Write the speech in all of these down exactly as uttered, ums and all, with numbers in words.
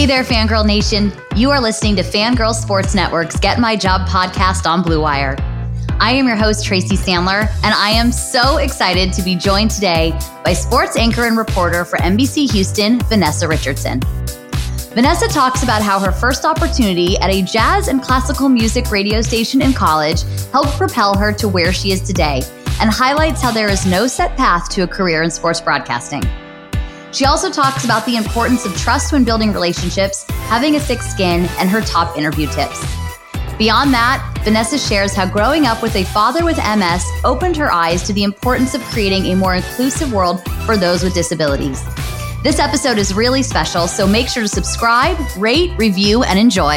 Hey there, Fangirl Nation. You are listening to Fangirl Sports Network's Get My Job podcast on Blue Wire. I am your host, Tracy Sandler, and I am so excited to be joined today by sports anchor and reporter for N B C Houston, Vanessa Richardson. Vanessa talks about how her first opportunity at a jazz and classical music radio station in college helped propel her to where she is today, and highlights how there is no set path to a career in sports broadcasting. She also talks about the importance of trust when building relationships, having a thick skin, and her top interview tips. Beyond that, Vanessa shares how growing up with a father with M S opened her eyes to the importance of creating a more inclusive world for those with disabilities. This episode is really special, so make sure to subscribe, rate, review, and enjoy.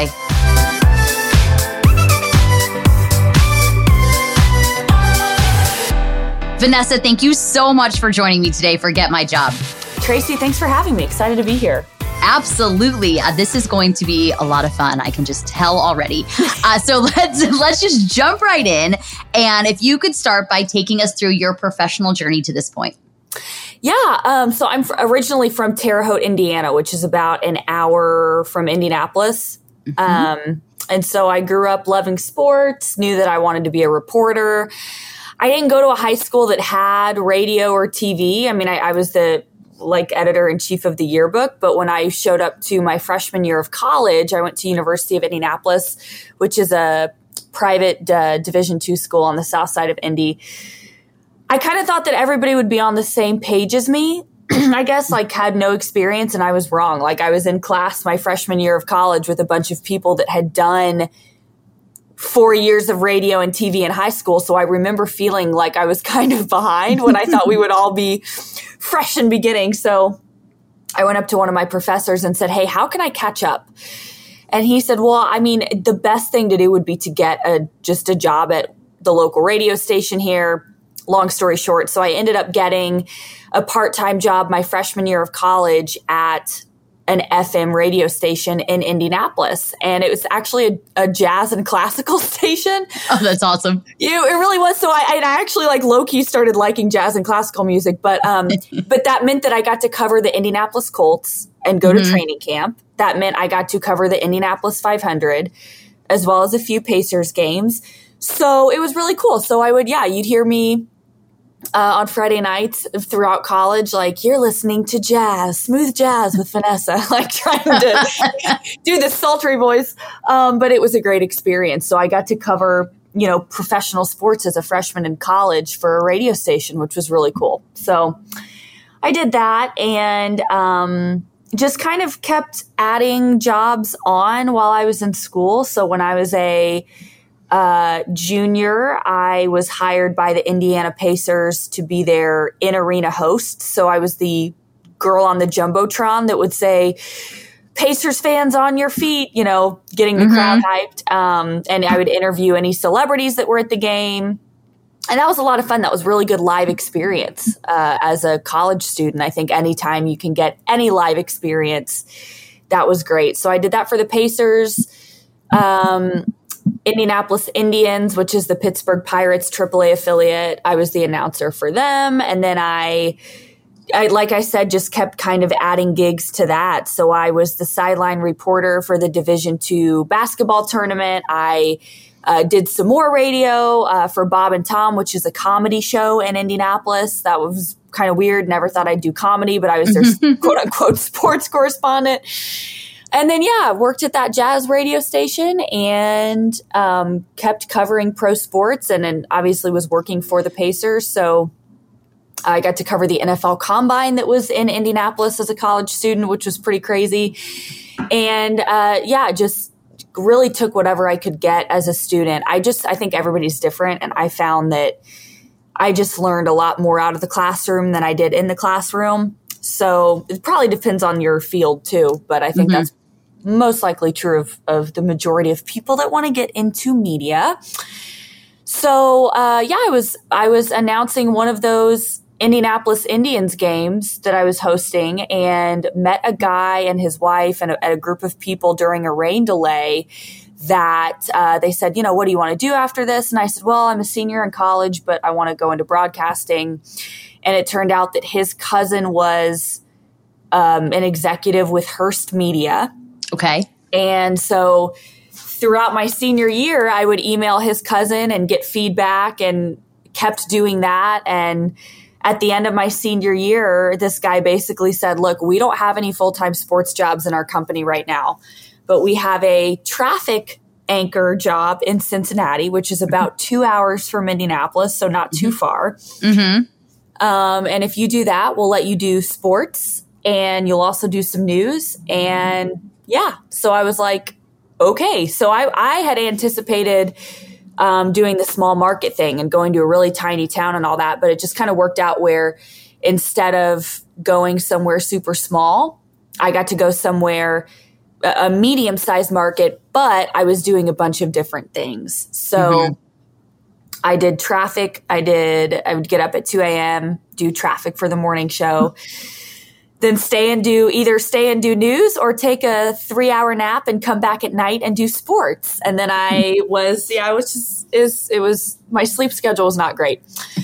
Vanessa, thank you so much for joining me today for Get My Job. Tracy, thanks for having me. Excited to be here. Absolutely. Uh, this is going to be a lot of fun. I can just tell already. Uh, so let's let's just jump right in. And if you could start by taking us through your professional journey to this point. Yeah. Um, so I'm originally from Terre Haute, Indiana, which is about an hour from Indianapolis. Mm-hmm. Um, and so I grew up loving sports, knew that I wanted to be a reporter. I didn't go to a high school that had radio or T V. I mean, I, I was the like editor-in-chief of the yearbook. But when I showed up to my freshman year of college, I went to University of Indianapolis, which is a private uh, Division two school on the south side of Indy. I kind of thought that everybody would be on the same page as me. I guess like had no experience, and I was wrong. Like I was in class my freshman year of college with a bunch of people that had done four years of radio and T V in high school. So I remember feeling like I was kind of behind when I thought we would all be fresh and beginning. So I went up to one of my professors and said, hey, how can I catch up? And he said, well, I mean, the best thing to do would be to get a just a job at the local radio station here. Long story short. So I ended up getting a part-time job my freshman year of college at an F M radio station in Indianapolis. And it was actually a, a jazz and classical station. Oh, that's awesome. Yeah, it really was. So I, I actually like low-key started liking jazz and classical music, but um, but that meant that I got to cover the Indianapolis Colts and go mm-hmm. to training camp. That meant I got to cover the Indianapolis five hundred, as well as a few Pacers games. So it was really cool. So I would, yeah, you'd hear me Uh, on Friday nights throughout college, like, you're listening to jazz, smooth jazz with Vanessa, like trying to do this sultry voice. Um, but it was a great experience. So I got to cover, you know, professional sports as a freshman in college for a radio station, which was really cool. So I did that and um, just kind of kept adding jobs on while I was in school. So when I was a Uh, junior, I was hired by the Indiana Pacers to be their in-arena host. So I was the girl on the Jumbotron that would say, Pacers fans on your feet, you know, getting the mm-hmm. crowd hyped. Um, and I would interview any celebrities that were at the game. And that was a lot of fun. That was really good live experience uh, as a college student. I think anytime you can get any live experience, that was great. So I did that for the Pacers. Um, Indianapolis Indians, which is the Pittsburgh Pirates triple A affiliate. I was the announcer for them. And then I, I, like I said, just kept kind of adding gigs to that. So I was the sideline reporter for the Division two basketball tournament. I uh, did some more radio uh, for Bob and Tom, which is a comedy show in Indianapolis. That was kind of weird. Never thought I'd do comedy, but I was their quote unquote sports correspondent. And then, yeah, worked at that jazz radio station and um, kept covering pro sports and then obviously was working for the Pacers. So I got to cover the N F L Combine that was in Indianapolis as a college student, which was pretty crazy. And, uh, yeah, just really took whatever I could get as a student. I just I think everybody's different. And I found that I just learned a lot more out of the classroom than I did in the classroom. So it probably depends on your field, too. But I think mm-hmm. that's most likely true of, of the majority of people that want to get into media. So, uh, yeah, I was I was announcing one of those Indianapolis Indians games that I was hosting and met a guy and his wife and a, and a group of people during a rain delay that uh, they said, you know, what do you want to do after this? And I said, well, I'm a senior in college, but I want to go into broadcasting. And it turned out that his cousin was um, an executive with Hearst Media. Okay. And so throughout my senior year, I would email his cousin and get feedback and kept doing that. And at the end of my senior year, this guy basically said, look, we don't have any full-time sports jobs in our company right now, but we have a traffic anchor job in Cincinnati, which is about two hours from Indianapolis, so not too far. Mm-hmm. Um, and if you do that, we'll let you do sports and you'll also do some news. And yeah, so I was like, okay. So I, I had anticipated um, doing the small market thing and going to a really tiny town and all that, but it just kind of worked out where instead of going somewhere super small, I got to go somewhere a medium-sized market, but I was doing a bunch of different things. So mm-hmm. I did traffic. I did, I would get up at two a.m., do traffic for the morning show, then stay and do either stay and do news or take a three hour nap and come back at night and do sports. And then I was, yeah, I was just, is it was, my sleep schedule was not great.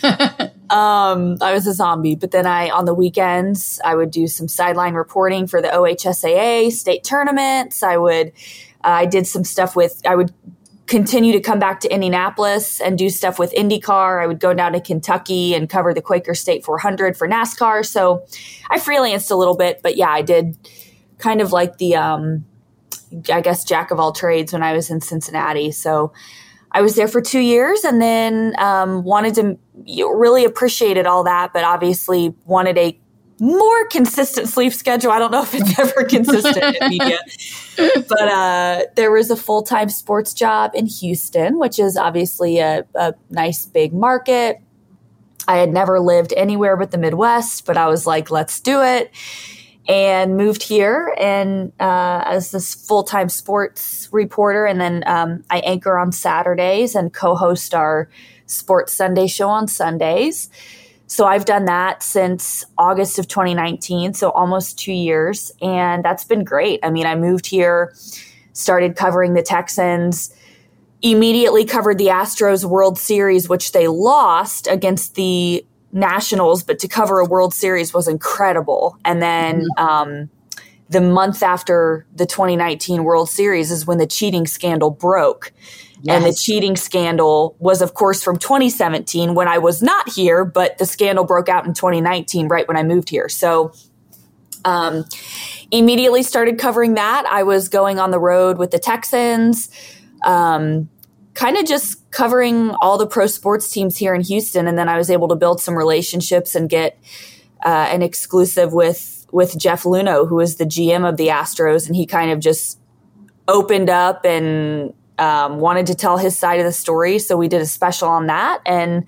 um, I was a zombie, but then I, on the weekends, I would do some sideline reporting for the O H S A A state tournaments. I would, uh, I did some stuff with, I would continue to come back to Indianapolis and do stuff with IndyCar. I would go down to Kentucky and cover the Quaker State four hundred for NASCAR. So I freelanced a little bit, but yeah, I did kind of like the, um, I guess, jack of all trades when I was in Cincinnati. So I was there for two years and then um, wanted to you know, really appreciated all that, but obviously wanted a more consistent sleep schedule. I don't know if it's ever consistent in media, but uh, there was a full-time sports job in Houston, which is obviously a, a nice big market. I had never lived anywhere but the Midwest, but I was like, let's do it. And moved here and uh, as this full-time sports reporter. And then um, I anchor on Saturdays and co-host our Sports Sunday show on Sundays. So I've done that since August of twenty nineteen, so almost two years. And that's been great. I mean, I moved here, started covering the Texans, immediately covered the Astros World Series, which they lost against the Nationals, but to cover a World Series was incredible. And then mm-hmm. um, the month after the twenty nineteen World Series is when the cheating scandal broke. Yes. And the cheating scandal was, of course, from twenty seventeen when I was not here, but the scandal broke out in twenty nineteen, right when I moved here. So um, immediately started covering that. I was going on the road with the Texans, um, kind of just covering all the pro sports teams here in Houston. And then I was able to build some relationships and get uh, an exclusive with, with Jeff Luhnow, who is the G M of the Astros. And he kind of just opened up and um, wanted to tell his side of the story. So we did a special on that. And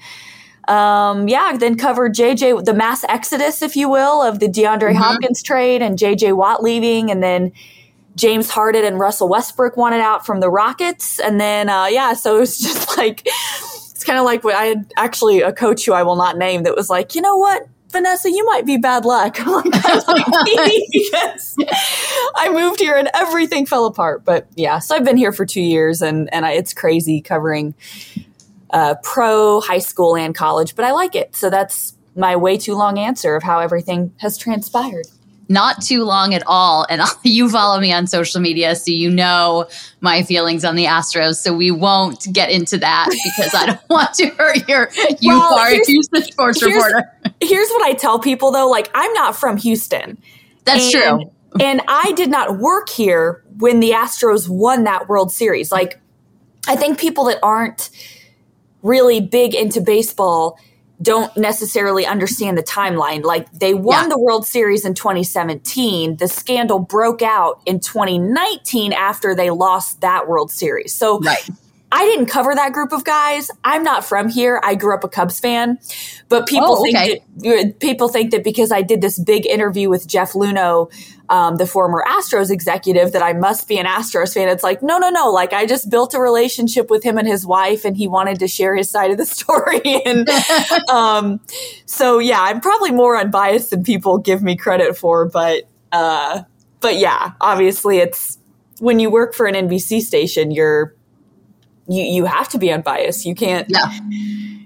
um, yeah, then covered J J, the mass exodus, if you will, of the DeAndre mm-hmm. Hopkins trade and J J Watt leaving. And then James Harden and Russell Westbrook wanted out from the Rockets. And then, uh, yeah, so it was just like, it's kind of like what I had actually a coach who I will not name that was like, you know what, Vanessa, you might be bad luck. I'm like, that's like me because I moved here and everything fell apart. But yeah, so I've been here for two years and, and I, it's crazy covering uh, pro, high school, and college, but I like it. So that's my way too long answer of how everything has transpired. Not too long at all. And you follow me on social media, so you know my feelings on the Astros. So we won't get into that because I don't want to hurt your, you well, are a Houston sports here's, reporter. Here's what I tell people though. Like, I'm not from Houston. That's and, true. And I did not work here when the Astros won that World Series. Like, I think people that aren't really big into baseball don't necessarily understand the timeline. Like, they won yeah. the World Series in twenty seventeen. The scandal broke out in twenty nineteen after they lost that World Series. So right. I didn't cover that group of guys. I'm not from here. I grew up a Cubs fan, but people oh, think okay. that people think that because I did this big interview with Jeff Luhnow, um, the former Astros executive, that I must be an Astros fan. It's like, no, no, no. Like, I just built a relationship with him and his wife, and he wanted to share his side of the story. And um, so, yeah, I'm probably more unbiased than people give me credit for. But, uh, but yeah, obviously, it's when you work for an N B C station, you're you you have to be unbiased. You can't. Yeah.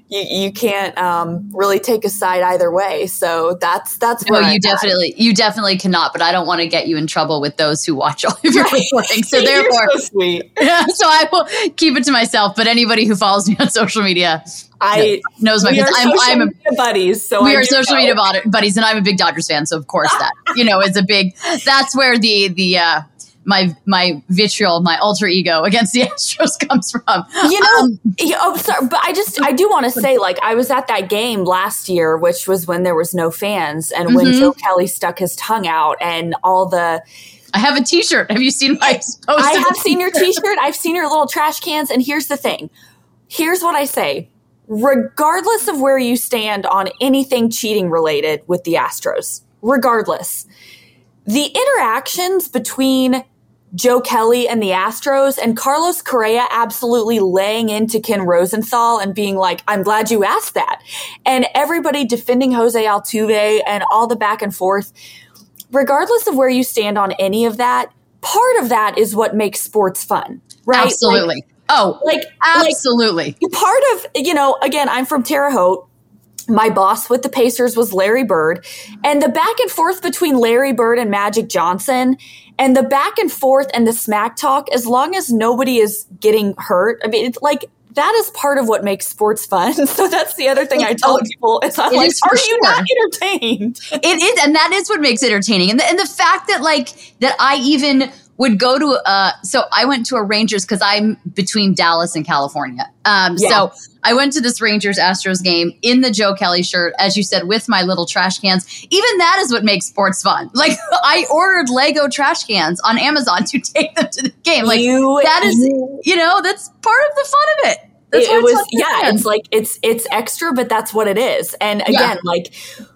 you, you can't um, really take a side either way. So that's that's no, where you I'm definitely at. you definitely cannot. But I don't want to get you in trouble with those who watch all of your reporting. So therefore, You're so sweet. Yeah, so I will keep it to myself. But anybody who follows me on social media, I knows my we are I'm, social I'm a, media buddies. So we I are social know. media bod- buddies, and I'm a big Dodgers fan. So of course that you know is a big. That's where the the uh, my my vitriol, my alter ego against the Astros comes from. You know, um, oh, sorry, but I just I do want to say, like, I was at that game last year, which was when there was no fans, and when mm-hmm. Joe Kelly stuck his tongue out, and all the. I have a T-shirt. Have you seen my post? I have seen your T-shirt. I've seen your little trash cans, and here's the thing. Here's what I say. Regardless of where you stand on anything cheating related with the Astros, regardless, the interactions between Joe Kelly and the Astros and Carlos Correa absolutely laying into Ken Rosenthal and being like, I'm glad you asked that. And everybody defending Jose Altuve and all the back and forth. Regardless of where you stand on any of that, part of that is what makes sports fun, right? Absolutely. Like, oh, like absolutely. Like part of, you know, again, I'm from Terre Haute. My boss with the Pacers was Larry Bird. And the back and forth between Larry Bird and Magic Johnson and the back and forth and the smack talk, as long as nobody is getting hurt, I mean, it's like, that is part of what makes sports fun. So that's the other thing I tell people. Is I'm like, are you not entertained? It is, and that is what makes it entertaining. And the, and the fact that like that I even would go to uh so I went to a Rangers because I'm between Dallas and California. Um yeah. So I went to this Rangers Astros game in the Joe Kelly shirt, as you said, with my little trash cans. Even that is what makes sports fun. Like I ordered Lego trash cans on Amazon to take them to the game. Like you, that is you, you know, that's part of the fun of it. That's it, it was yeah, fun. It's like it's it's extra, but that's what it is. And again, yeah. like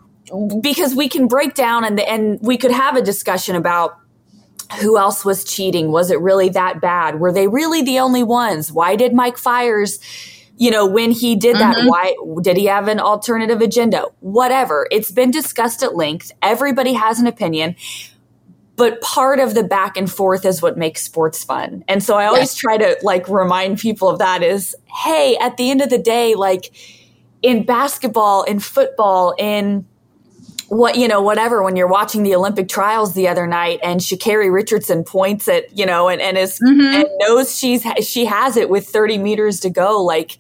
because we can break down and and we could have a discussion about who else was cheating? Was it really that bad? Were they really the only ones? Why did Mike Fiers, you know, when he did that, mm-hmm. why did he have an alternative agenda? Whatever. It's been discussed at length. Everybody has an opinion. But part of the back and forth is what makes sports fun. And so I always yes. try to like remind people of that is, hey, at the end of the day, like in basketball, in football, in what, you know, whatever, when you're watching the Olympic trials the other night and Sha'Carri Richardson points at, you know, and, and is, mm-hmm. and knows she's, she has it with thirty meters to go. Like,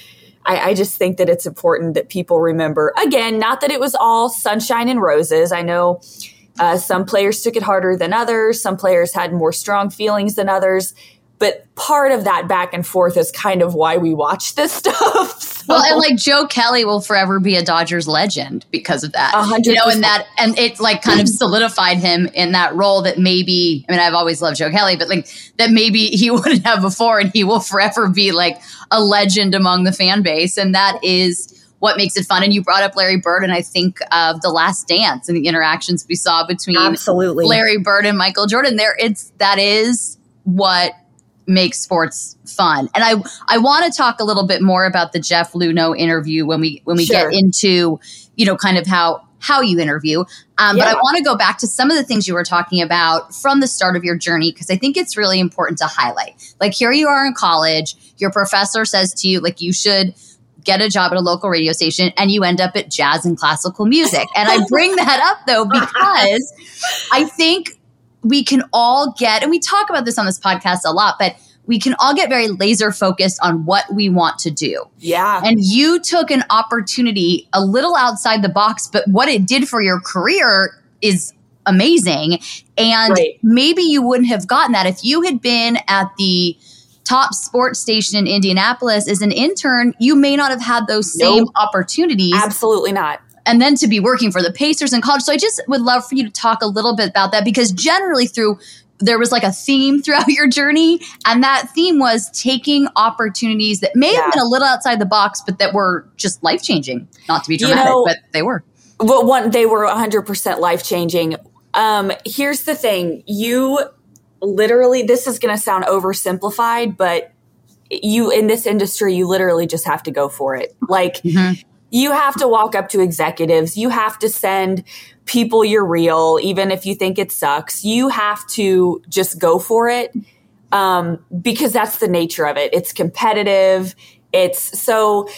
I, I just think that it's important that people remember, again, not that it was all sunshine and roses. I know uh, some players took it harder than others. Some players had more strong feelings than others. But part of that back and forth is kind of why we watch this stuff. So. Well, and like Joe Kelly will forever be a Dodgers legend because of that. one hundred percent. You know, and that, and it like kind of solidified him in that role that maybe, I mean, I've always loved Joe Kelly, but like that maybe he wouldn't have before, and he will forever be like a legend among the fan base. And that is what makes it fun. And you brought up Larry Bird, and I think of The Last Dance and the interactions we saw between Absolutely. Larry Bird and Michael Jordan. There, it's that is what makes sports fun. And I I want to talk a little bit more about the Jeff Luhnow interview when we when we sure. get into, you know, kind of how how you interview. Um, yeah. But I want to go back to some of the things you were talking about from the start of your journey, because I think it's really important to highlight. Like here you are in college, your professor says to you, like, you should get a job at a local radio station, and you end up at Jazz and Classical Music. And I bring that up though because I think we can all get, and we talk about this on this podcast a lot, but we can all get very laser focused on what we want to do. Yeah. And you took an opportunity a little outside the box, but what it did for your career is amazing. And right. maybe you wouldn't have gotten that if you had been at the top sports station in Indianapolis as an intern. You may not have had those same nope. opportunities. Absolutely not. And then to be working for the Pacers in college. So I just would love for you to talk a little bit about that, because generally through, there was like a theme throughout your journey. And that theme was taking opportunities that may yeah. have been a little outside the box, but that were just life-changing. Not to be dramatic, you know, but they were. Well, one, they were one hundred percent life-changing. Um, here's the thing. You literally, this is going to sound oversimplified, but you, in this industry, you literally just have to go for it. Like, mm-hmm. you have to walk up to executives. You have to send people your reel, even if you think it sucks. You have to just go for it um, because that's the nature of it. It's competitive. It's so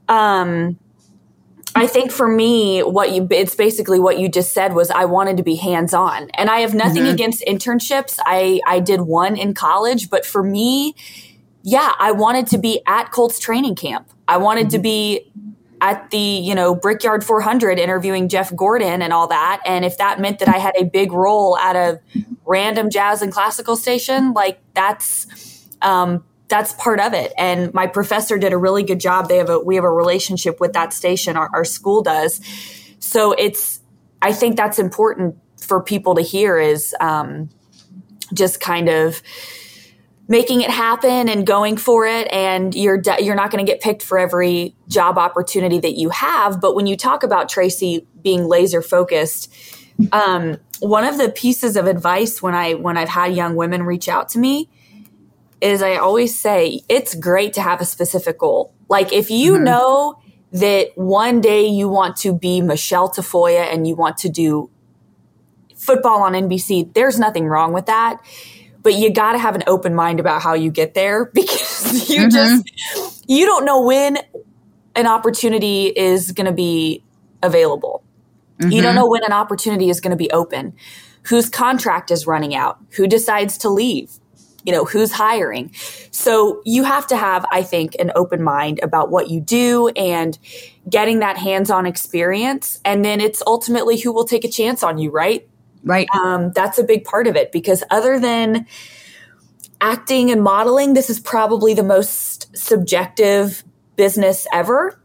Um, I think for me, what you, it's basically what you just said was I wanted to be hands-on, and I have nothing mm-hmm. against internships. I, I did one in college, but for me, yeah, I wanted to be at Colts training camp. I wanted mm-hmm. to be at the, you know, Brickyard four hundred interviewing Jeff Gordon and all that. And if that meant that I had a big role at a random jazz and classical station, like that's, um, that's part of it. And my professor did a really good job. They have a, we have a relationship with that station. Our, our school does. So it's, I think that's important for people to hear is, um, just kind of making it happen and going for it. And you're, de- you're not going to get picked for every job opportunity that you have. But when you talk about Tracy being laser focused, um, one of the pieces of advice when I, when I've had young women reach out to me is I always say, it's great to have a specific goal. Like if you mm-hmm. know that one day you want to be Michelle Tafoya and you want to do football on N B C, there's nothing wrong with that. But you got to have an open mind about how you get there because you mm-hmm. just, you don't know when an opportunity is going to be available. Mm-hmm. You don't know when an opportunity is going to be open, whose contract is running out, who decides to leave, you know, who's hiring. So you have to have, I think, an open mind about what you do and getting that hands-on experience. And then it's ultimately who will take a chance on you, right? Right. Um, that's a big part of it because other than acting and modeling, this is probably the most subjective business ever.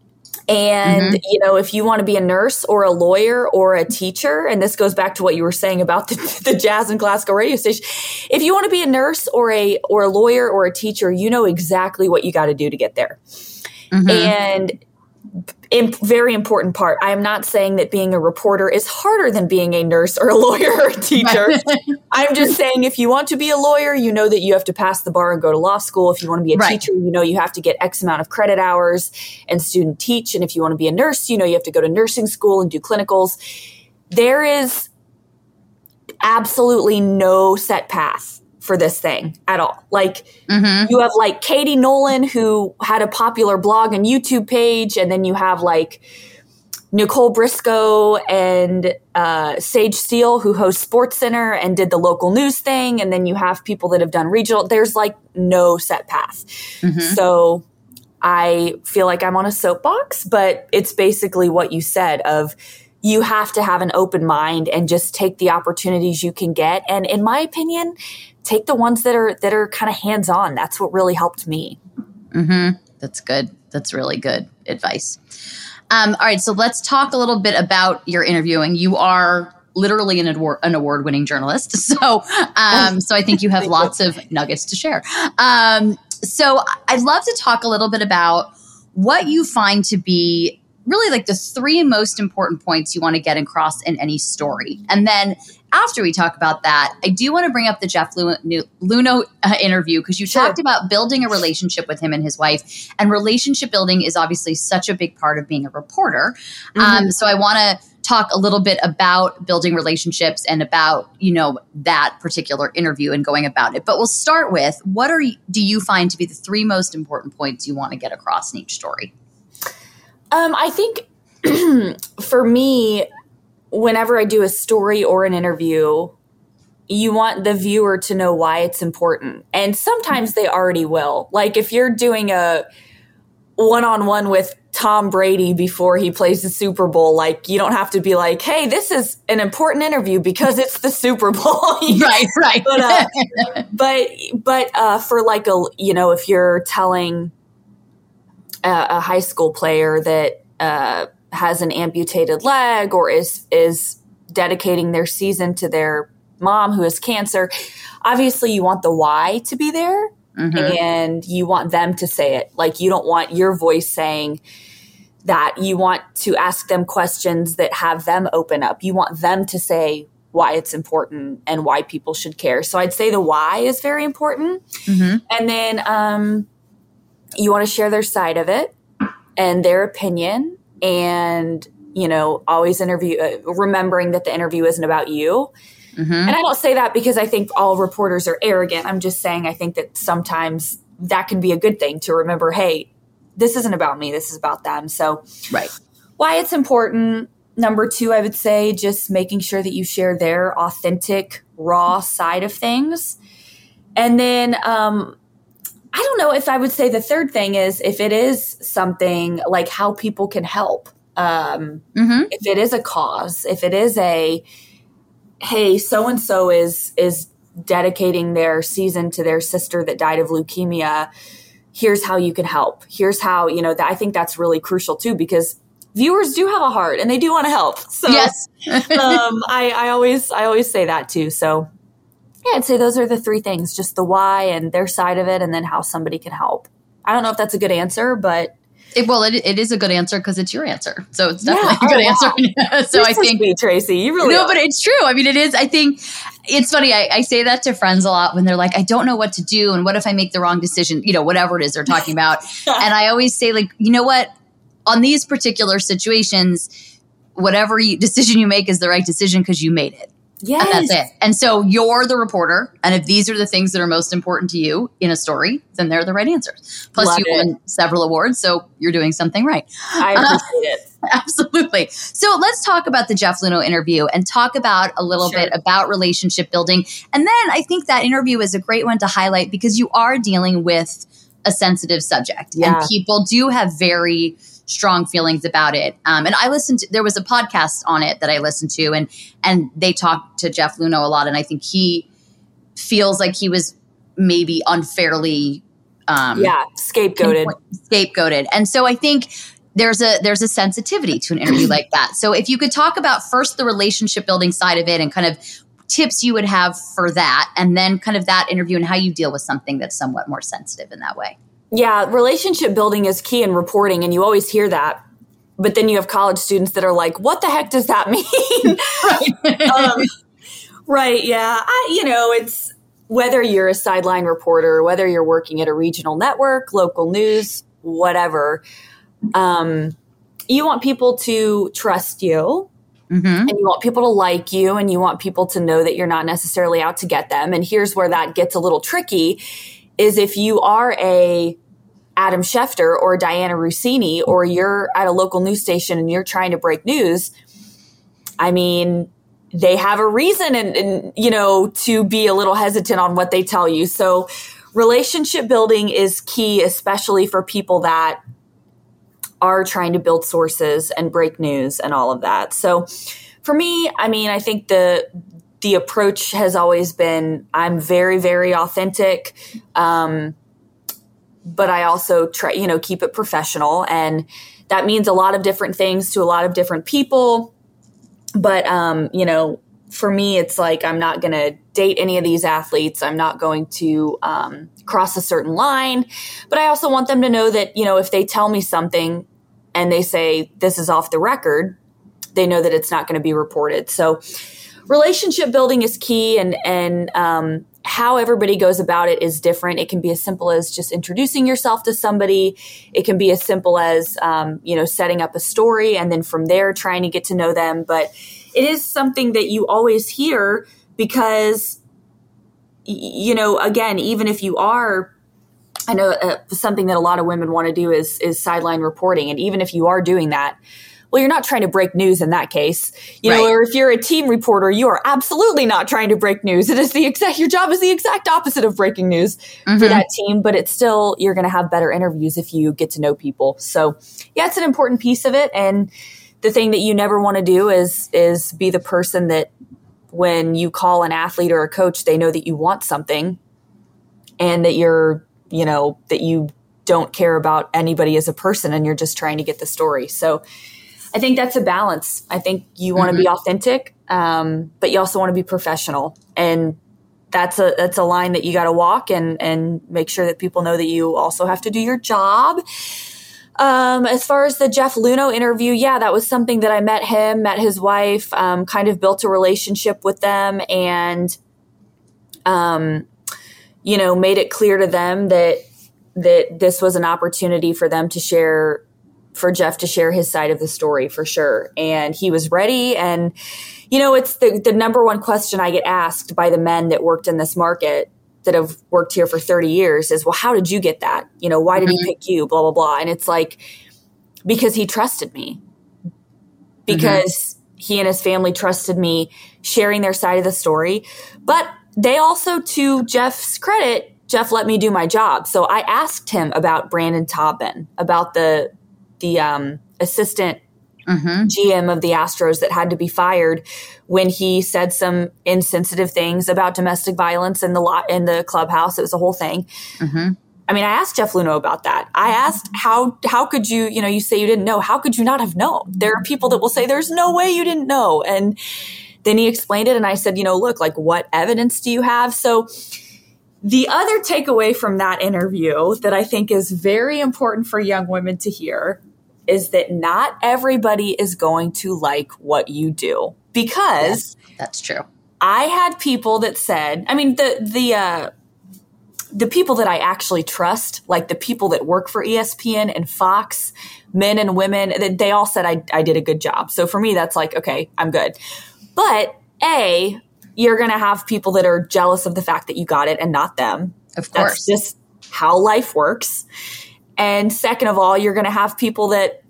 And, mm-hmm. you know, if you want to be a nurse or a lawyer or a teacher, and this goes back to what you were saying about the, the jazz and classical radio station, if you want to be a nurse or a or a lawyer or a teacher, you know exactly what you got to do to get there. Mm-hmm. And in, very important part, I am not saying that being a reporter is harder than being a nurse or a lawyer or a teacher. I'm just saying if you want to be a lawyer, you know that you have to pass the bar and go to law school. If you want to be a right. teacher, you know you have to get X amount of credit hours and student teach. And if you want to be a nurse, you know you have to go to nursing school and do clinicals. There is absolutely no set path for this thing at all. Like mm-hmm. you have like Katie Nolan, who had a popular blog and YouTube page. And then you have like Nicole Briscoe and uh, Sage Steele, who host Sports Center and did the local news thing. And then you have people that have done regional. There's like no set path. Mm-hmm. So I feel like I'm on a soapbox, but it's basically what you said of you have to have an open mind and just take the opportunities you can get. And in my opinion, take the ones that are that are kind of hands-on. That's what really helped me. Mm-hmm. That's good. That's really good advice. Um, all right, so let's talk a little bit about your interviewing. You are literally an award an award-winning journalist, so um, so I think you have lots of nuggets to share. Um, so I'd love to talk a little bit about what you find to be really like the three most important points you want to get across in any story. And then after we talk about that, I do want to bring up the Jeff Luhnow uh, interview because you sure. talked about building a relationship with him and his wife. And relationship building is obviously such a big part of being a reporter. Mm-hmm. Um, so I want to talk a little bit about building relationships and about, you know, that particular interview and going about it. But we'll start with what are do you find to be the three most important points you want to get across in each story? Um, I think for me, whenever I do a story or an interview, you want the viewer to know why it's important. And sometimes they already will. Like if you're doing a one-on-one with Tom Brady before he plays the Super Bowl, like you don't have to be like, hey, this is an important interview because it's the Super Bowl. Right, right. But, uh, but, but uh, for like a, you know, if you're telling a, a high school player that uh, has an amputated leg or is is dedicating their season to their mom who has cancer, obviously you want the why to be there. Mm-hmm. And you want them to say it. Like you don't want your voice saying that. You want to ask them questions that have them open up. You want them to say why it's important and why people should care. So I'd say the why is very important. Mm-hmm. And then um, you want to share their side of it and their opinion. And, you know, always interview, uh, remembering that the interview isn't about you. Mm-hmm. And I don't say that because I think all reporters are arrogant. I'm just saying I think that sometimes that can be a good thing to remember, hey, this isn't about me. This is about them. So right. Why it's important. Number two, I would say just making sure that you share their authentic, raw side of things. And then, um, I don't know if I would say the third thing is if it is something like how people can help. Um, mm-hmm. If it is a cause, if it is a, hey, so-and-so is, is dedicating their season to their sister that died of leukemia. Here's how you can help. Here's how, you know, that I think that's really crucial too, because viewers do have a heart and they do want to help. So yes. um, I, I always, I always say that too. So yeah, I'd say those are the three things, just the why and their side of it, and then how somebody can help. I don't know if that's a good answer, but It, well, it, it is a good answer because it's your answer. So it's definitely yeah, a good oh, answer. Wow. so You're I so think, sweet, Tracy, you really no, are. but it's true. I mean, it is, I think it's funny. I, I say that to friends a lot when they're like, I don't know what to do. And what if I make the wrong decision? You know, whatever it is they're talking about. And I always say, like, you know what, on these particular situations, whatever you, decision you make is the right decision because you made it. Yes. And that's it. And so you're the reporter. And if these are the things that are most important to you in a story, then they're the right answers. Plus, Love you it. won several awards, so you're doing something right. I appreciate it. Absolutely. So let's talk about the Jeff Luhnow interview and talk about a little Sure. bit about relationship building. And then I think that interview is a great one to highlight because you are dealing with a sensitive subject. Yeah. And people do have very strong feelings about it. Um, and I listened to, there was a podcast on it that I listened to, and and they talked to Jeff Luhnow a lot. And I think he feels like he was maybe unfairly um, yeah, scapegoated. Scapegoated. And so I think there's a there's a sensitivity to an interview like that. So if you could talk about first the relationship building side of it and kind of tips you would have for that, and then kind of that interview and how you deal with something that's somewhat more sensitive in that way. Yeah, relationship building is key in reporting, and you always hear that. But then you have college students that are like, what the heck does that mean? Right. um, right, yeah. I, you know, it's whether you're a sideline reporter, whether you're working at a regional network, local news, whatever, um, you want people to trust you. Mm-hmm. And you want people to like you, and you want people to know that you're not necessarily out to get them. And here's where that gets a little tricky. Is if you are a Adam Schefter or Diana Russini, or you're at a local news station and you're trying to break news, I mean, they have a reason and, and you know, to be a little hesitant on what they tell you. So relationship building is key, especially for people that are trying to build sources and break news and all of that. So for me, I mean, I think the The approach has always been, I'm very, very authentic. Um, but I also try, you know, keep it professional. And that means a lot of different things to a lot of different people. But, um, you know, for me, it's like, I'm not going to date any of these athletes. I'm not going to um, cross a certain line. But I also want them to know that, you know, if they tell me something and they say, this is off the record, they know that it's not going to be reported. So relationship building is key, and and um, how everybody goes about it is different. It can be as simple as just introducing yourself to somebody. It can be as simple as, um, you know, setting up a story and then from there trying to get to know them. But it is something that you always hear because, you know, again, even if you are, I know uh, something that a lot of women want to do is is sideline reporting. And even if you are doing that, well, you're not trying to break news in that case, you know, right. Or if you're a team reporter, you are absolutely not trying to break news. It is the exact, your job is the exact opposite of breaking news mm-hmm. for that team, but it's still, you're going to have better interviews if you get to know people. So yeah, it's an important piece of it. And the thing that you never want to do is, is be the person that when you call an athlete or a coach, they know that you want something and that you're, you know, that you don't care about anybody as a person and you're just trying to get the story. So I think that's a balance. I think you want to mm-hmm. be authentic, um, but you also want to be professional. And that's a that's a line that you got to walk and, and make sure that people know that you also have to do your job. Um, as far as the Jeff Luhnow interview, yeah, that was something that I met him, met his wife, um, kind of built a relationship with them and, um, you know, made it clear to them that that this was an opportunity for them to share for Jeff to share his side of the story for sure. And he was ready. And, you know, it's the, the number one question I get asked by the men that worked in this market that have worked here for thirty years is, well, how did you get that? You know, why did mm-hmm. he pick you? Blah, blah, blah. And it's like, because he trusted me, because mm-hmm. he and his family trusted me sharing their side of the story. But they also, to Jeff's credit, Jeff let me do my job. So I asked him about Brandon Taubman, about the, the um, assistant Mm-hmm. G M of the Astros that had to be fired when he said some insensitive things about domestic violence in the lot in the clubhouse. It was a whole thing. Mm-hmm. I mean, I asked Jeff Luhnow about that. I asked how how could you, you know, you say you didn't know. How could you not have known? There are people that will say there's no way you didn't know. And then he explained it. And I said, you know, look, like, what evidence do you have? So the other takeaway from that interview that I think is very important for young women to hear is that not everybody is going to like what you do, because yes, that's true. I had people that said, I mean, the, the, uh, the people that I actually trust, like the people that work for E S P N and Fox, men and women, they all said I, I did a good job. So for me, that's like, okay, I'm good. But A, you're going to have people that are jealous of the fact that you got it and not them. Of course. That's just how life works. And second of all, you're going to have people that,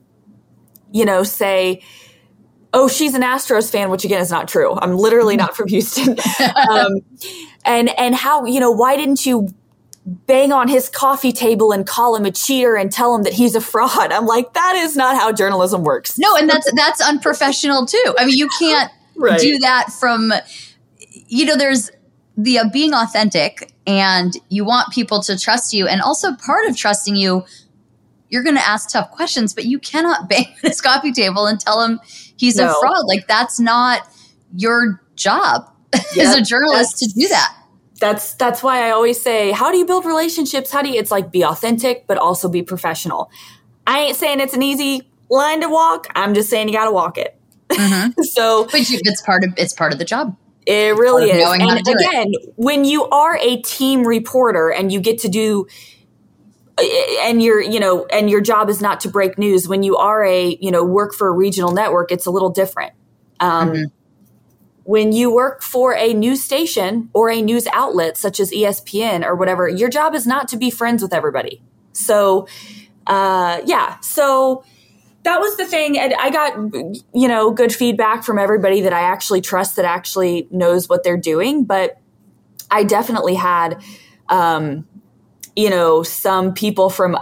you know, say, oh, she's an Astros fan, which again is not true. I'm literally not from Houston. um, and, and how, you know, why didn't you bang on his coffee table and call him a cheater and tell him that he's a fraud? I'm like, that is not how journalism works. No, and that's, that's unprofessional too. I mean, you can't right. do that from, you know, there's the uh, being authentic, and you want people to trust you. And also part of trusting you, you're going to ask tough questions, but you cannot bang on his coffee table and tell him he's no. a fraud. Like, that's not your job yep. as a journalist to do that. That's, that's why I always say, how do you build relationships? How do you, it's like, be authentic, but also be professional. I ain't saying it's an easy line to walk. I'm just saying you got to walk it. Mm-hmm. So but you, it's part of, it's part of the job. It really is. And again, it. when you are a team reporter and you get to do, and your, you know, and your job is not to break news. When you are a, you know, work for a regional network, it's a little different. Um, mm-hmm. When you work for a news station or a news outlet such as E S P N or whatever, your job is not to be friends with everybody. So, uh, yeah. So that was the thing. And I got, you know, good feedback from everybody that I actually trust, that actually knows what they're doing. But I definitely had, um, you know, some people from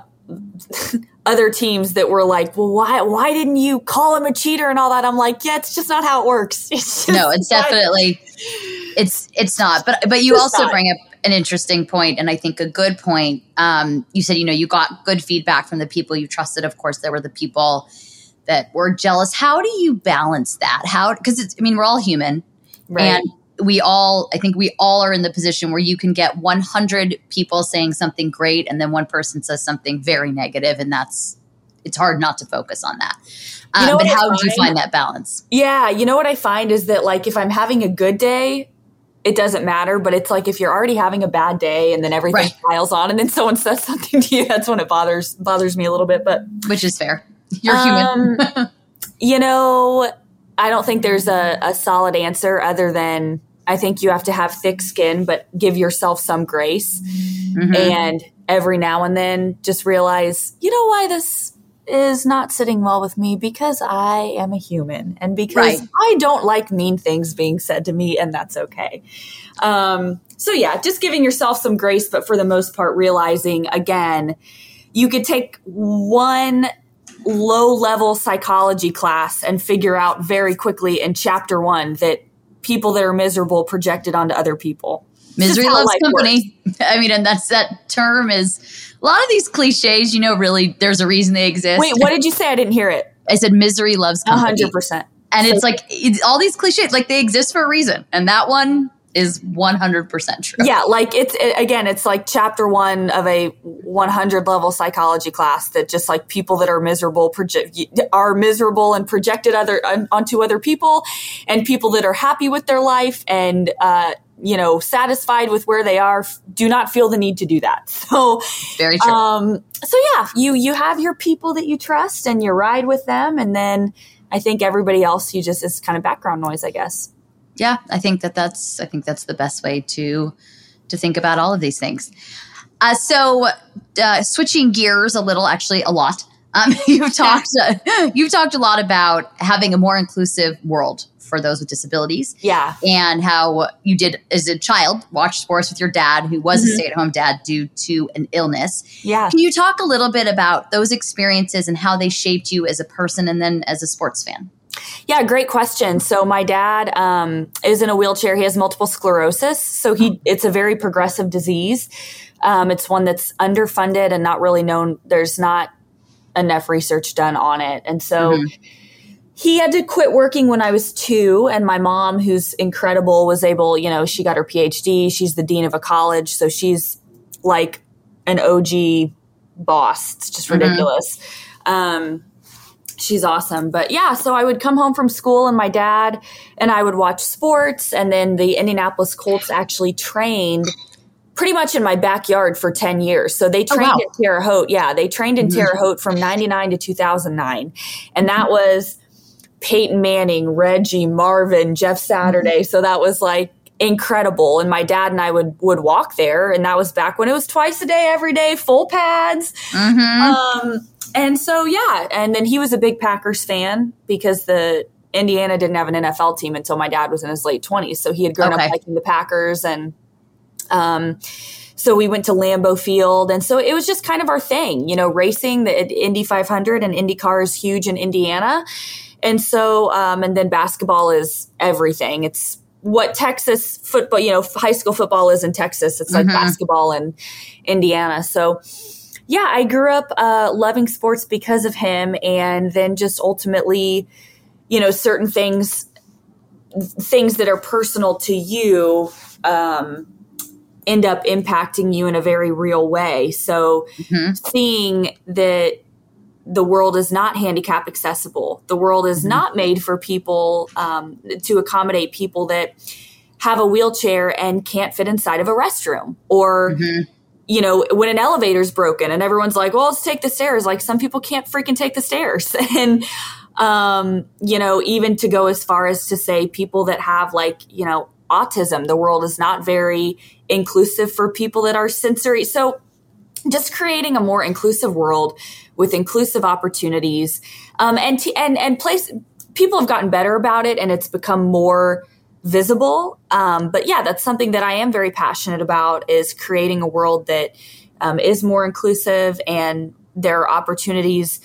other teams that were like, well, why, why didn't you call him a cheater and all that? I'm like, yeah, it's just not how it works. It's just no, it's definitely, it's, it's not. But, but you also not. bring up an interesting point, and I think a good point. Um, you said, you know, you got good feedback from the people you trusted. Of course, there were the people that were jealous. How do you balance that? How, because it's, I mean, we're all human, right? And we all, I think we all are in the position where you can get one hundred people saying something great, and then one person says something very negative, and that's, it's hard not to focus on that. Um, you know, but how do you find that balance? Yeah. You know what I find is that, like, if I'm having a good day, it doesn't matter. But it's like, if you're already having a bad day and then everything right. piles on and then someone says something to you, that's when it bothers, bothers me a little bit, but which is fair. You're um, human. You know, I don't think there's a, a solid answer other than, I think you have to have thick skin, but give yourself some grace. Mm-hmm. And every now and then just realize, you know why this is not sitting well with me? Because I am a human, and because right. I don't like mean things being said to me, and that's okay. Um, so yeah, just giving yourself some grace, but for the most part, realizing, again, you could take one low-level psychology class and figure out very quickly in chapter one that people that are miserable projected onto other people. Misery loves company. Works. I mean, and that's, that term is, a lot of these cliches, you know, really, there's a reason they exist. Wait, what did you say? I didn't hear it. I said misery loves company. one hundred percent. And so, it's like, it's, all these cliches, like, they exist for a reason. And that one is one hundred percent true. Yeah, like, it's, it, again, it's like chapter one of a one hundred level psychology class, that just, like, people that are miserable project are miserable and projected other on, onto other people, and people that are happy with their life and, uh, you know, satisfied with where they are, do not feel the need to do that. So, very true. Um, so yeah, you, you have your people that you trust and you ride with them. And then I think everybody else, you just, is kind of background noise, I guess. Yeah, I think that that's, I think that's the best way to to think about all of these things. Uh, so uh, switching gears a little, actually a lot. Um, you've talked uh, you've talked a lot about having a more inclusive world for those with disabilities. Yeah. And how you did, as a child, watch sports with your dad, who was mm-hmm. a stay-at-home dad due to an illness. Yeah. Can you talk a little bit about those experiences and how they shaped you as a person and then as a sports fan? Yeah, great question. So my dad um, is in a wheelchair. He has multiple sclerosis. So he it's a very progressive disease. Um, it's one that's underfunded and not really known. There's not enough research done on it. And so mm-hmm. he had to quit working when I was two. And my mom, who's incredible, was able, you know, she got her P H D. She's the dean of a college. So she's like an O G boss. It's just ridiculous. Mm-hmm. Um, she's awesome. But yeah, so I would come home from school and my dad and I would watch sports. And then the Indianapolis Colts actually trained pretty much in my backyard for ten years. So they trained oh, wow. at Terre Haute. Yeah, they trained in mm-hmm. Terre Haute from ninety-nine to two thousand nine. And that was Peyton Manning, Reggie, Marvin, Jeff Saturday. Mm-hmm. So that was like incredible. And my dad and I would would walk there. And that was back when it was twice a day, every day, full pads. Mm-hmm. Um, and so, yeah. And then he was a big Packers fan because the Indiana didn't have an N F L team until my dad was in his late twenties. So he had grown okay. up liking the Packers. And um, so we went to Lambeau Field. And so it was just kind of our thing, you know, racing. The Indy five hundred and IndyCar is huge in Indiana. And so, um, and then basketball is everything. It's what Texas football, you know, high school football is in Texas. It's like mm-hmm. basketball in Indiana. So yeah, I grew up uh, loving sports because of him. And then just ultimately, you know, certain things, things that are personal to you, um, end up impacting you in a very real way. So mm-hmm. seeing that the world is not handicap accessible, the world is mm-hmm. not made for people um, to accommodate people that have a wheelchair and can't fit inside of a restroom, or mm-hmm. you know, when an elevator's broken and everyone's like, well, let's take the stairs. Like some people can't freaking take the stairs. And, um, you know, even to go as far as to say people that have like, you know, autism, the world is not very inclusive for people that are sensory. So just creating a more inclusive world with inclusive opportunities, um, and, t- and, and place, people have gotten better about it and it's become more visible. Um, but yeah, that's something that I am very passionate about, is creating a world that um, is more inclusive, and there are opportunities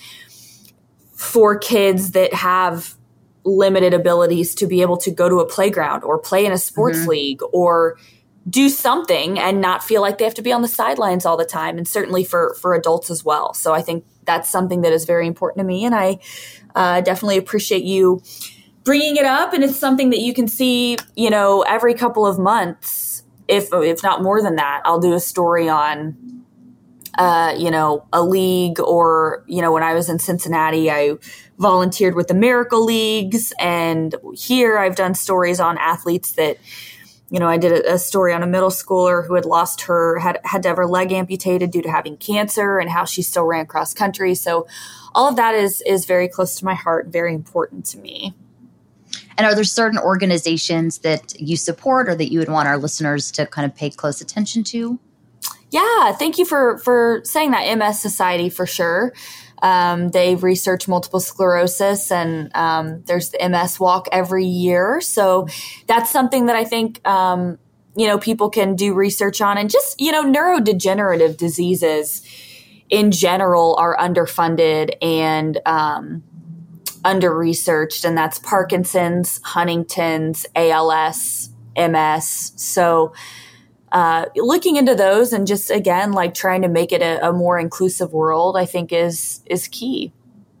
for kids that have limited abilities to be able to go to a playground or play in a sports mm-hmm. league or do something and not feel like they have to be on the sidelines all the time. And certainly for, for adults as well. So I think that's something that is very important to me. And I uh, definitely appreciate you bringing it up. And it's something that you can see, you know, every couple of months, if if not more than that, I'll do a story on, uh, you know, a league, or, you know, when I was in Cincinnati, I volunteered with the Miracle Leagues. And here I've done stories on athletes that, you know, I did a, a story on a middle schooler who had lost her, had, had to have her leg amputated due to having cancer, and how she still ran cross country. So all of that is is very close to my heart, very important to me. And are there certain organizations that you support or that you would want our listeners to kind of pay close attention to? Yeah, thank you for, for saying that. M S Society, for sure. Um, they've researched multiple sclerosis, and um, there's the M S Walk every year. So that's something that I think, um, you know, people can do research on. And just, you know, neurodegenerative diseases in general are underfunded and um under-researched, and that's Parkinson's, Huntington's, A L S, M S. So uh, looking into those and just, again, like trying to make it a, a more inclusive world, I think is is key.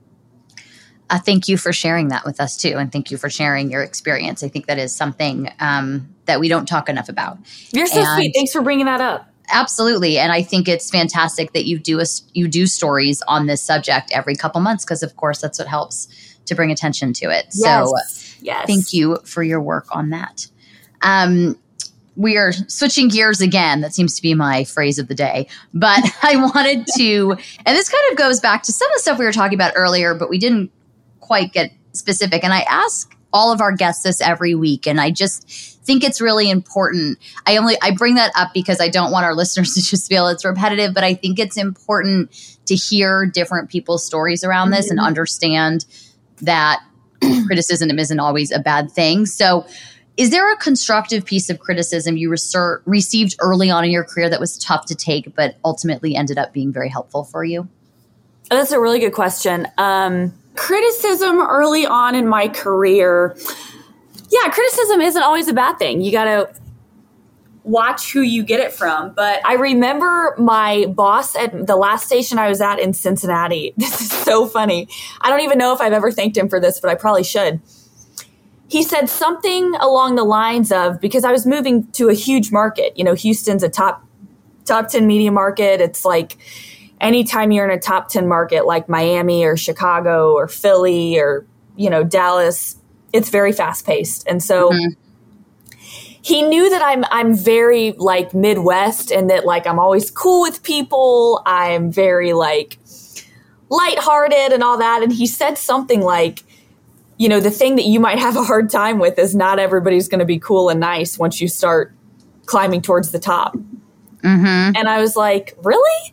Uh, thank you for sharing that with us too. And thank you for sharing your experience. I think that is something um, that we don't talk enough about. You're so and sweet. Thanks for bringing that up. Absolutely. And I think it's fantastic that you do a, you do stories on this subject every couple months, because of course that's what helps to bring attention to it. Yes. So yes. Thank you for your work on that. Um, we are switching gears again. That seems to be my phrase of the day. But I wanted to, and this kind of goes back to some of the stuff we were talking about earlier, but we didn't quite get specific. And I ask all of our guests this every week. And I just think it's really important. I only, I bring that up because I don't want our listeners to just feel it's repetitive, but I think it's important to hear different people's stories around this mm-hmm. and understand that criticism isn't always a bad thing. So is there a constructive piece of criticism you reser- received early on in your career that was tough to take, but ultimately ended up being very helpful for you? That's a really good question. Um, criticism early on in my career, yeah, criticism isn't always a bad thing. You got to watch who you get it from. But I remember my boss at the last station I was at in Cincinnati. This is so funny. I don't even know if I've ever thanked him for this, but I probably should. He said something along the lines of, because I was moving to a huge market, you know, Houston's a top, top ten media market. It's like anytime you're in a top ten market like Miami or Chicago or Philly or, you know, Dallas, it's very fast paced. And so mm-hmm. he knew that I'm, I'm very like Midwest and that like, I'm always cool with people. I'm very like lighthearted and all that. And he said something like, you know, the thing that you might have a hard time with is not everybody's going to be cool and nice once you start climbing towards the top. Mm-hmm. And I was like, really?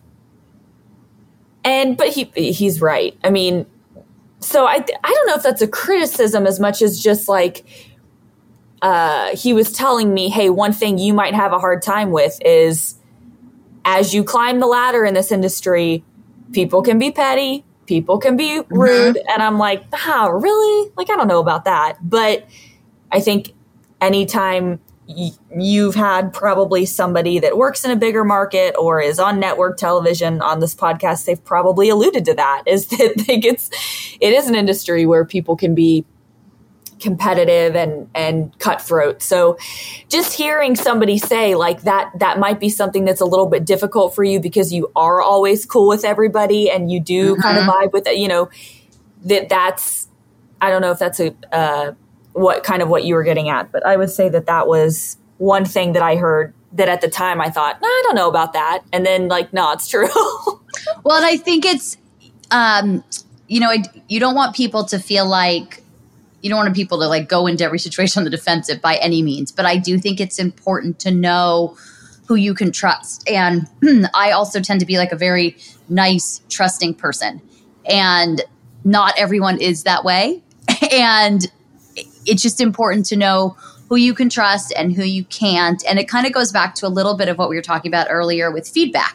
And, but he, he's right. I mean, so I, I don't know if that's a criticism as much as just like, uh, he was telling me, hey, one thing you might have a hard time with is as you climb the ladder in this industry, people can be petty. People can be rude. Mm-hmm. And I'm like, ah, really? Like, I don't know about that. But I think anytime y- you've had probably somebody that works in a bigger market or is on network television on this podcast, they've probably alluded to that, is that they get, it is an industry where people can be competitive and, and cutthroat. So just hearing somebody say like that, that might be something that's a little bit difficult for you because you are always cool with everybody and you do mm-hmm. kind of vibe with it, you know, that that's, I don't know if that's a, uh, what kind of what you were getting at, but I would say that that was one thing that I heard that at the time I thought, no, I don't know about that. And then like, no, it's true. Well, and I think it's, um, you know, I, you don't want people to feel like, you don't want people to like go into every situation on the defensive by any means, but I do think it's important to know who you can trust. And I also tend to be like a very nice, trusting person, and not everyone is that way. And it's just important to know who you can trust and who you can't. And it kind of goes back to a little bit of what we were talking about earlier with feedback.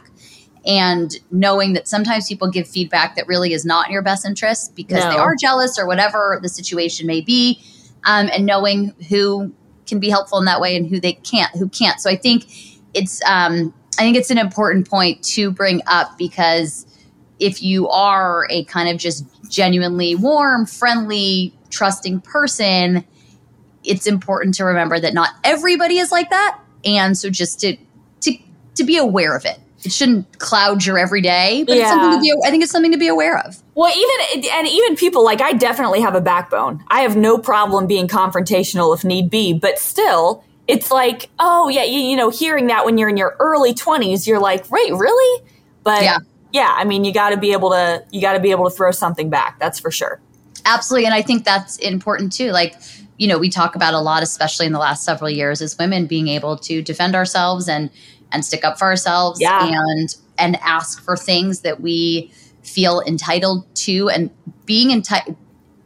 And knowing that sometimes people give feedback that really is not in your best interest because no. they are jealous or whatever the situation may be, um, and knowing who can be helpful in that way and who they can't, who can't. So I think it's, um, I think it's an important point to bring up, because if you are a kind of just genuinely warm, friendly, trusting person, it's important to remember that not everybody is like that, and so just to to to be aware of it. It shouldn't cloud your everyday, but yeah. it's something to be, I think it's something to be aware of. Well, even, and even people, like I definitely have a backbone. I have no problem being confrontational if need be, but still it's like, oh yeah, you, you know, hearing that when you're in your early twenties, you're like, wait, really? But yeah, yeah I mean, you gotta be able to, you gotta be able to throw something back. That's for sure. Absolutely. And I think that's important too. Like, you know, we talk about a lot, especially in the last several years, as women being able to defend ourselves and and stick up for ourselves yeah. and and ask for things that we feel entitled to. And being entitled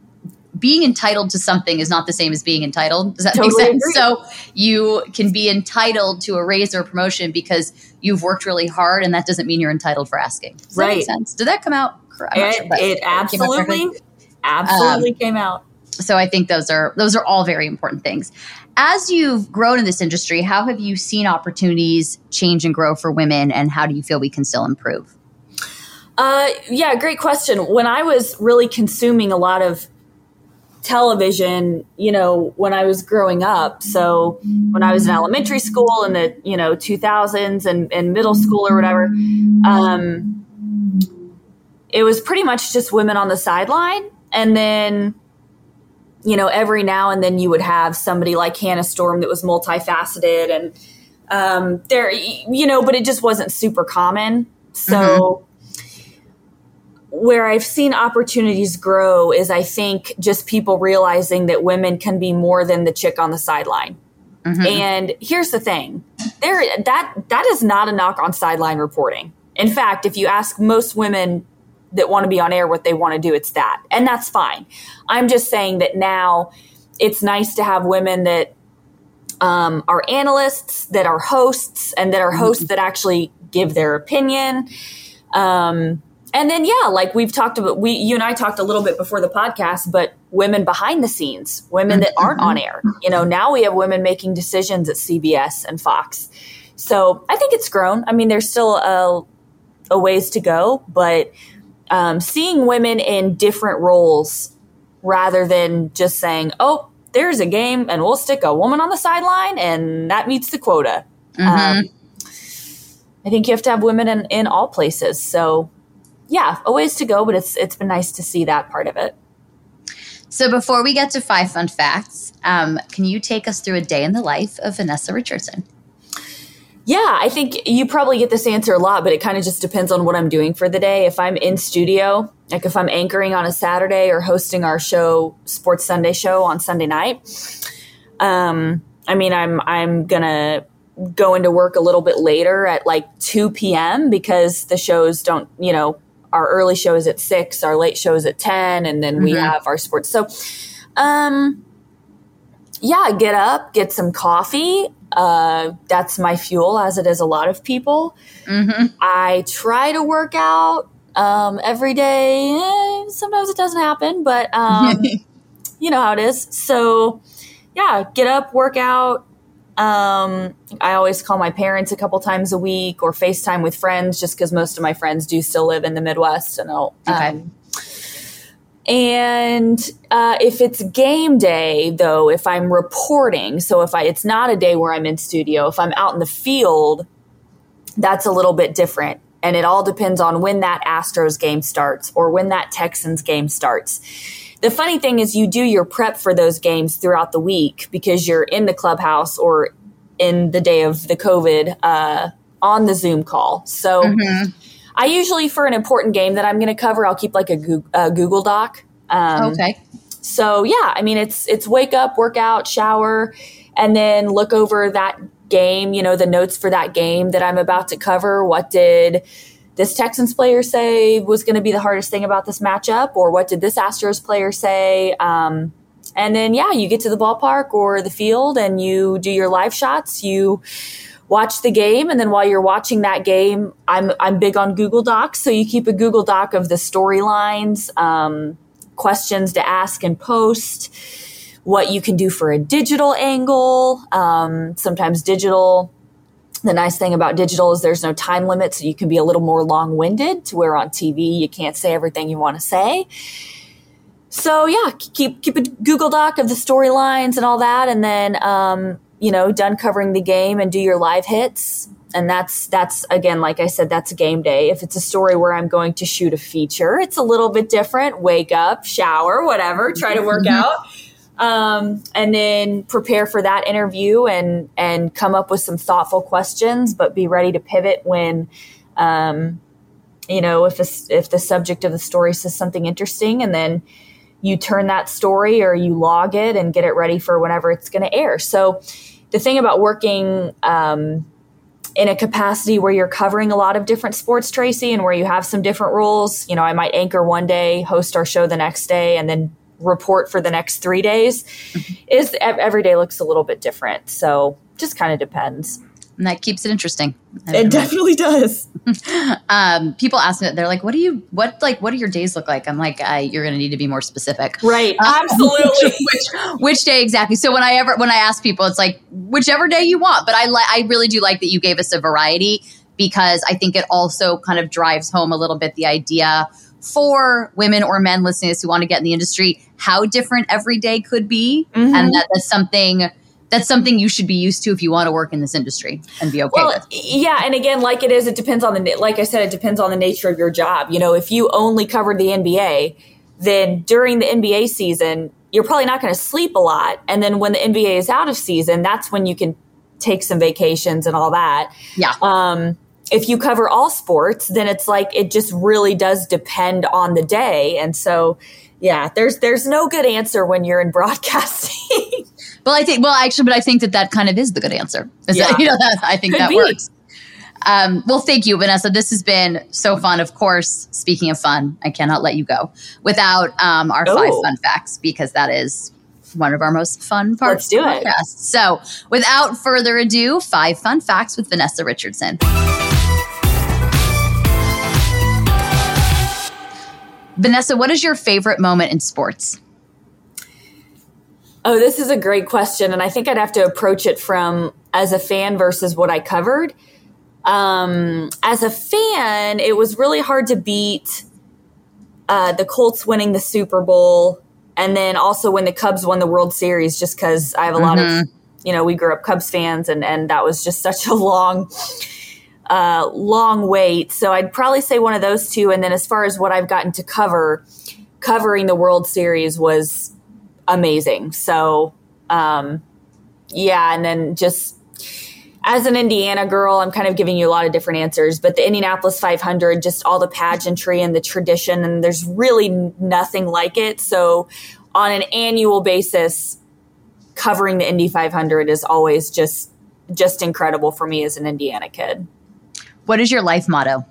being entitled to something is not the same as being entitled. Does that totally make sense? Agree. So you can be entitled to a raise or a promotion because you've worked really hard, and that doesn't mean you're entitled for asking. Does right. that make sense? Did that come out? I'm it, sure, it absolutely, absolutely um, came out. So I think those are those are all very important things. As you've grown in this industry, how have you seen opportunities change and grow for women, and how do you feel we can still improve? Uh, yeah, great question. When I was really consuming a lot of television, you know, when I was growing up, so when I was in elementary school in the, you know, two thousands and, and middle school or whatever, um, it was pretty much just women on the sideline. And then, you know, every now and then you would have somebody like Hannah Storm that was multifaceted, and um, there, you know, but it just wasn't super common. So mm-hmm. where I've seen opportunities grow is I think just people realizing that women can be more than the chick on the sideline. Mm-hmm. And here's the thing, there that that is not a knock on sideline reporting. In fact, if you ask most women that want to be on air what they want to do, it's that. And that's fine. I'm just saying that now it's nice to have women that um, are analysts, that are hosts, and that are hosts mm-hmm. that actually give their opinion. Um, and then, yeah, like we've talked about, we, you and I talked a little bit before the podcast, but women behind the scenes, women that aren't on air, you know, now we have women making decisions at C B S and Fox. So I think it's grown. I mean, there's still a, a ways to go, but um, seeing women in different roles rather than just saying, oh, there's a game and we'll stick a woman on the sideline and that meets the quota. Mm-hmm. Um, I think you have to have women in, in all places. So yeah, a ways to go, but it's it's been nice to see that part of it. So before we get to five fun facts, um, can you take us through a day in the life of Vanessa Richardson? Yeah, I think you probably get this answer a lot, but it kind of just depends on what I'm doing for the day. If I'm in studio, like if I'm anchoring on a Saturday or hosting our show, Sports Sunday show on Sunday night, um, I mean, I'm I'm gonna go into work a little bit later at like two p.m. because the shows don't, you know, our early show is at six, our late show is at ten, and then mm-hmm. we have our sports. So, um, yeah, get up, get some coffee. Uh, that's my fuel, as it is a lot of people. Mm-hmm. I try to work out um, every day. Eh, sometimes it doesn't happen, but um, you know how it is. So, yeah, get up, work out. Um, I always call my parents a couple times a week or FaceTime with friends just because most of my friends do still live in the Midwest. And I'll, okay. Um, and uh, if it's game day, though, if I'm reporting, so if I it's not a day where I'm in studio, if I'm out in the field, that's a little bit different. And it all depends on when that Astros game starts or when that Texans game starts. The funny thing is you do your prep for those games throughout the week because you're in the clubhouse or in the day of the COVID uh, on the Zoom call. So mm-hmm. I usually, for an important game that I'm going to cover, I'll keep like a, Go- a Google Doc. Um, okay. So yeah, I mean, it's it's wake up, work out, shower, and then look over that game, you know, the notes for that game that I'm about to cover. What did this Texans player say was going to be the hardest thing about this matchup, or what did this Astros player say? Um, and then, yeah, you get to the ballpark or the field and you do your live shots, you watch the game. And then while you're watching that game, I'm, I'm big on Google Docs. So you keep a Google Doc of the storylines, um, questions to ask and post, what you can do for a digital angle. Um, sometimes digital, the nice thing about digital is there's no time limit, so you can be a little more long-winded, to where on T V you can't say everything you want to say. So yeah, keep keep a Google Doc of the storylines and all that, and then um, you know, done covering the game and do your live hits. And that's that's again, like I said, that's a game day. If it's a story where I'm going to shoot a feature, it's a little bit different. Wake up, shower, whatever, try to work out. Um, and then prepare for that interview and, and come up with some thoughtful questions, but be ready to pivot when, um, you know, if, a, if the subject of the story says something interesting, and then you turn that story or you log it and get it ready for whenever it's going to air. So the thing about working, um, in a capacity where you're covering a lot of different sports, Tracy, and where you have some different roles, you know, I might anchor one day, host our show the next day, and then report for the next three days mm-hmm. is every day looks a little bit different. So just kind of depends. And that keeps it interesting. It definitely does. um, people ask me, they're like, what do you, what, like, what do your days look like? I'm like, uh, you're going to need to be more specific. Right. Um, Absolutely. which, which day exactly? So when I ever, when I ask people, it's like, whichever day you want, but I like, I really do like that you gave us a variety, because I think it also kind of drives home a little bit the idea for women or men listening to this who want to get in the industry, how different every day could be. Mm-hmm. And that, that's something that's something you should be used to if you want to work in this industry and be okay well, with. Yeah. And again, like it is, it depends on the, like I said, it depends on the nature of your job. You know, if you only covered the N B A, then during the N B A season, you're probably not going to sleep a lot. And then when the N B A is out of season, that's when you can take some vacations and all that. Yeah. Um, if you cover all sports, then it's like it just really does depend on the day. And so, yeah, there's there's no good answer when you're in broadcasting. Well, I think, well, actually, but I think that that kind of is the good answer. Is Yeah. that, you know, that, I think Could that be. works. Um, well, thank you, Vanessa. This has been so fun. Of course, speaking of fun, I cannot let you go without um, our Oh. five fun facts, because that is one of our most fun parts Let's do of the it. podcast. So without further ado, five fun facts with Vanessa Richardson. Vanessa, what is your favorite moment in sports? Oh, this is a great question. And I think I'd have to approach it from as a fan versus what I covered. Um, as a fan, it was really hard to beat uh, the Colts winning the Super Bowl. And then also when the Cubs won the World Series, just because I have a lot of, you know, we grew up Cubs fans, and, and that was just such a long, uh, long wait. So I'd probably say one of those two. And then as far as what I've gotten to cover, covering the World Series was amazing. So, um, yeah. And then just as an Indiana girl, I'm kind of giving you a lot of different answers, but the Indianapolis five hundred, just all the pageantry and the tradition, and there's really n- nothing like it. So on an annual basis, covering the Indy five hundred is always just, just incredible for me as an Indiana kid. What is your life motto?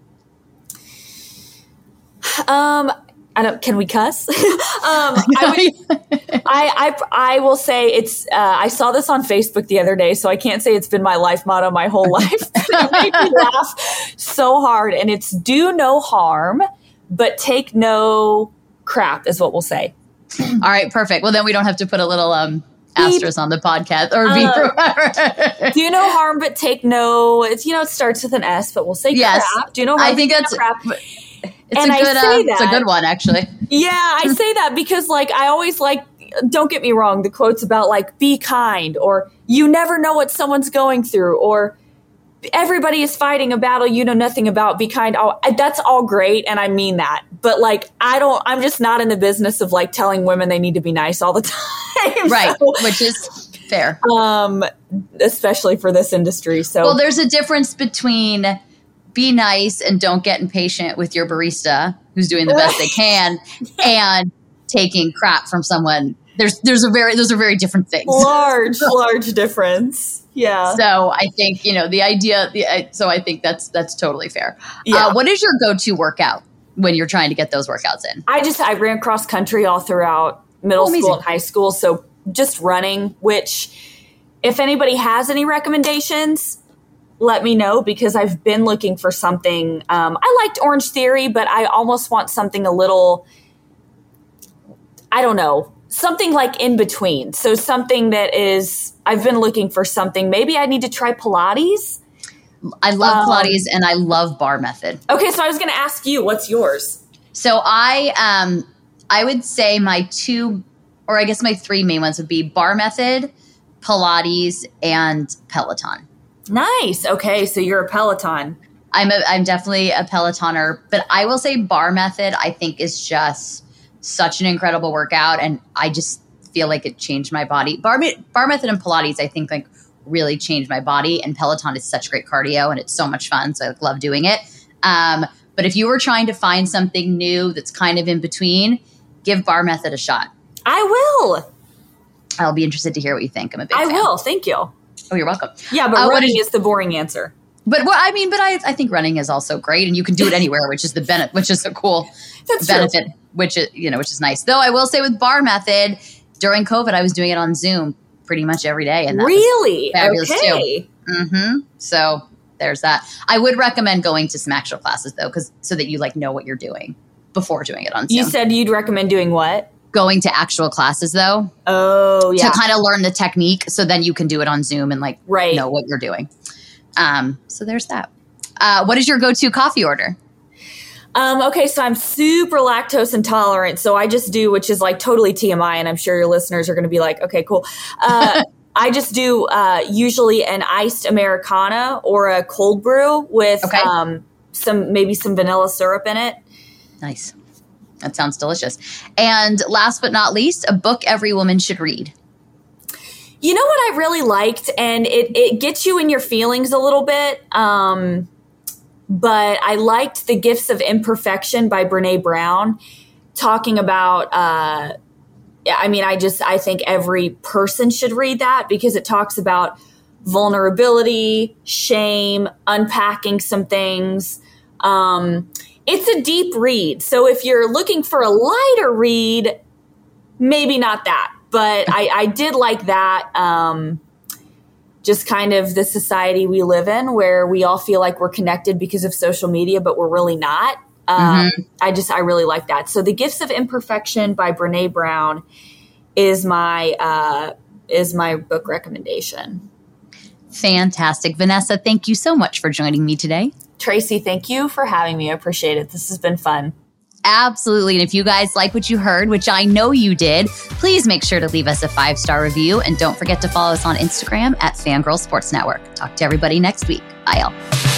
Um, I don't, can we cuss? um, I, would, I, I, I will say it's, uh, I saw this on Facebook the other day, so I can't say it's been my life motto my whole life. It made me laugh so hard. And it's do no harm, but take no crap is what we'll say. All right, perfect. Well, then we don't have to put a little um, asterisk on the podcast or beep or whatever. Do no harm, but take no, it's, you know, it starts with an S, but we'll say Yes. crap. Do no harm, I think take that's no crap. it's And a I good. say Uh, it's a that- good one, actually. Yeah, I say that because, like, I always like, don't get me wrong, the quotes about, like, be kind, or you never know what someone's going through, or everybody is fighting a battle you know nothing about, be kind. Oh, that's all great, and I mean that. But, like, I don't, I'm just not in the business of, like, telling women they need to be nice all the time. Right, So, which is fair. um, especially for this industry. So, Well, there's a difference between be nice and don't get impatient with your barista who's doing the best they can and taking crap from someone. There's there's a very those are very different things. large, large difference. Yeah. So I think, you know, the idea, the, I- so I think that's that's totally fair. Yeah. Uh, what is your go-to workout when you're trying to get those workouts in? I just, I ran cross country all throughout middle Oh, amazing. school and high school. So just running, which if anybody has any recommendations, let me know, because I've been looking for something. Um, I liked Orange Theory, but I almost want something a little, I don't know, something like in between. So something that is, I've been looking for something. Maybe I need to try Pilates. I love Um, Pilates and I love Bar Method. Okay, so I was going to ask you, what's yours? So I um I would say my two, or I guess my three main ones would be Bar Method, Pilates, and Peloton. Nice. Okay, so you're a Peloton. I'm a, I'm definitely a Pelotoner, but I will say Bar Method I think is just such an incredible workout, and I just feel like it changed my body. Bar, Bar Method and Pilates I think like really changed my body, and Peloton is such great cardio and it's so much fun, so I love doing it. Um, but if you were trying to find something new that's kind of in between, give Bar Method a shot. I will. I'll be interested to hear what you think. I'm a big I fan. will. Thank you. Oh, you're welcome. Yeah, but Uh, what running is- is the boring answer. But well, I mean, but I, I think running is also great, and you can do it anywhere, which is the benefit, which is a cool That's true. benefit, which is you know, which is nice. Though I will say with Bar Method, during COVID, I was doing it on Zoom pretty much every day, and that Really? fabulous Okay. mm-hmm. So there's that. I would recommend going to some actual classes though, because so that you like know what you're doing before doing it on Zoom. You said you'd recommend doing what? Going to actual classes though, Oh, yeah. to kind of learn the technique, so then you can do it on Zoom and like Right. know what you're doing. Um, so there's that. Uh, what is your go-to coffee order? Um, okay, so I'm super lactose intolerant, so I just do, which is like totally T M I, and I'm sure your listeners are going to be like, okay, cool. Uh, I just do uh, usually an iced Americana or a cold brew with Okay. um, some maybe some vanilla syrup in it. Nice. That sounds delicious. And last but not least, a book every woman should read. You know what I really liked, and it, it gets you in your feelings a little bit. Um, but I liked The Gifts of Imperfection by Brene Brown, talking about, uh, I mean, I just, I think every person should read that because it talks about vulnerability, shame, unpacking some things. Um, it's a deep read. So if you're looking for a lighter read, maybe not that. But I, I did like that. Um, just kind of the society we live in where we all feel like we're connected because of social media, but we're really not. Um, mm-hmm. I just, I really like that. So The Gifts of Imperfection by Brene Brown is my, uh, is my book recommendation. Fantastic. Vanessa, thank you so much for joining me today. Tracy, thank you for having me. I appreciate it. This has been fun. Absolutely. And if you guys like what you heard, which I know you did, please make sure to leave us a five-star review. And don't forget to follow us on Instagram at Fangirl Sports Network. Talk to everybody next week. Bye, y'all.